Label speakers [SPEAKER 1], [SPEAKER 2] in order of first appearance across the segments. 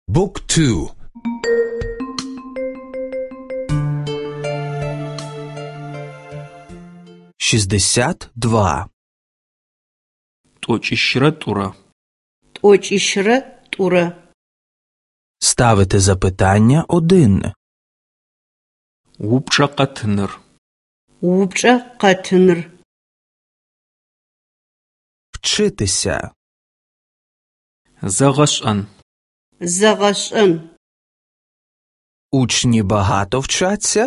[SPEAKER 1] Book 2. 62.
[SPEAKER 2] Тӏокӏищырэ тӏурэ.
[SPEAKER 3] Тӏокӏищырэ тӏурэ.
[SPEAKER 1] Ставити запитання 1.
[SPEAKER 2] Упчӏэ къэтыныр.
[SPEAKER 3] Упчӏэ къэтыныр.
[SPEAKER 1] Вчитися.
[SPEAKER 2] Зэгъэшӏэн.
[SPEAKER 3] Зэгъэшӏэн.
[SPEAKER 1] Учні багато вчаться?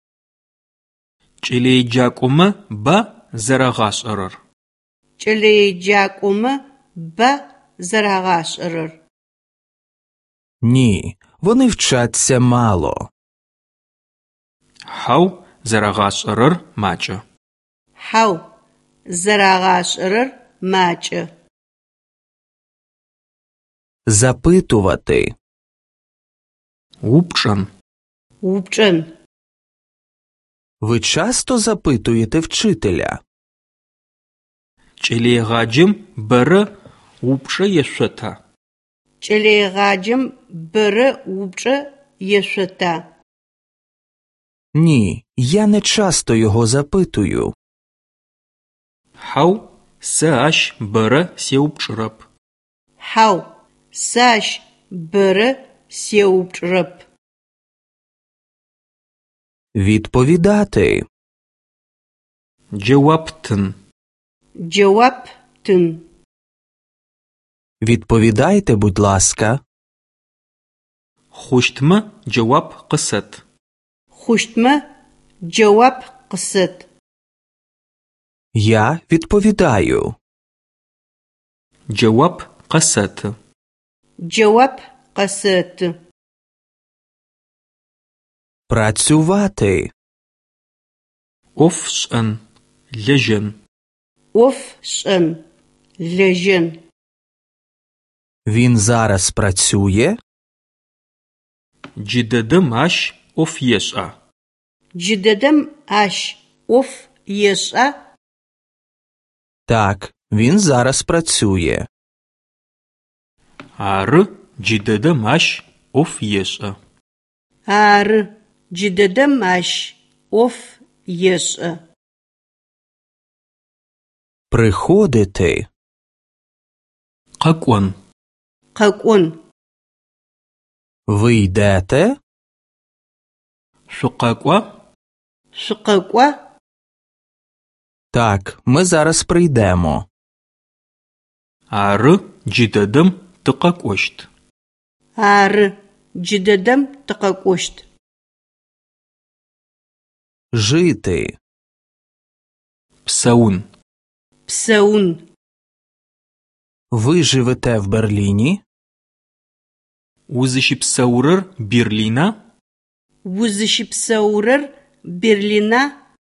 [SPEAKER 2] Кӏэлэеджакӏомэ ба зэрэгъашӏэрэр.
[SPEAKER 3] Кӏэлэеджакӏомэ ба зэрэгъашӏэрэр.
[SPEAKER 1] Ні, вони вчаться мало.
[SPEAKER 2] Хьау, зэрэгъашӏэрэр макӏэ.
[SPEAKER 3] Хьау, зэрэгъашӏэрэр макӏэ.
[SPEAKER 1] Запитувати.
[SPEAKER 2] Упчӏэн.
[SPEAKER 3] Упчӏэн.
[SPEAKER 1] Ви часто запитуєте вчителя?
[SPEAKER 2] Кӏэлэегъаджэм бэрэ упчӏэ ешъота.
[SPEAKER 3] Кӏэлэегъаджэм бэрэ упчӏэ ешъота.
[SPEAKER 1] Ні, я не часто його запитую.
[SPEAKER 2] Хьау, сэ ащ бэрэ сеупчӏырэп.
[SPEAKER 3] Хьау, сэ ащ бэрэ сеупчӏырэп.
[SPEAKER 1] Відповідати.
[SPEAKER 2] Джэуаптын.
[SPEAKER 3] Джэуаптын.
[SPEAKER 1] Відповідайте, будь ласка.
[SPEAKER 2] Хъущтмэ джэуап къысэт.
[SPEAKER 3] Хъущтмэ джэуап къысэт.
[SPEAKER 1] Я відповідаю.
[SPEAKER 2] Джэуап къэсэты.
[SPEAKER 3] Джэуап къэсэты.
[SPEAKER 1] Працювати.
[SPEAKER 2] Ӏоф шӏэн. Лэжьэн.
[SPEAKER 3] Ӏоф шӏэн. Лэжьэн.
[SPEAKER 1] Він зараз працює?
[SPEAKER 2] Джыдэдэм ащ ӏоф ешӏа.
[SPEAKER 3] Джыдэдэм ащ ӏоф ешӏа?
[SPEAKER 1] Так, він зараз працює.
[SPEAKER 2] Ары, джыдэдэм ащ ӏоф ешӏа.
[SPEAKER 3] Ары, джыдэдэм ащ ӏоф ешӏа.
[SPEAKER 1] Приходити.
[SPEAKER 2] Къэкӏон.
[SPEAKER 3] Къэкӏон.
[SPEAKER 1] Ви йдете?
[SPEAKER 2] Шъукъэкӏуа?
[SPEAKER 3] Шъукъэкӏуа?
[SPEAKER 1] Так, ми зараз прийдемо.
[SPEAKER 2] Ары, джыдэдэм тыкъэкӏощт.
[SPEAKER 3] Ары, джыдэдэм тыкъэкӏощт.
[SPEAKER 1] Жити.
[SPEAKER 2] Псэун.
[SPEAKER 3] Псэун.
[SPEAKER 1] Ви живете в Берліні?
[SPEAKER 2] Узыщыпсэурэр Берлина?
[SPEAKER 3] Узыщыпсэурэр Берлина?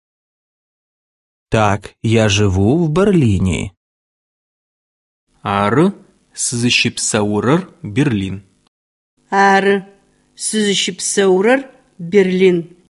[SPEAKER 1] Так, я живу в Берліні.
[SPEAKER 2] Ары, сызыщыпсэурэр Берлин.
[SPEAKER 3] Ары, сызыщыпсэурэр Берлин.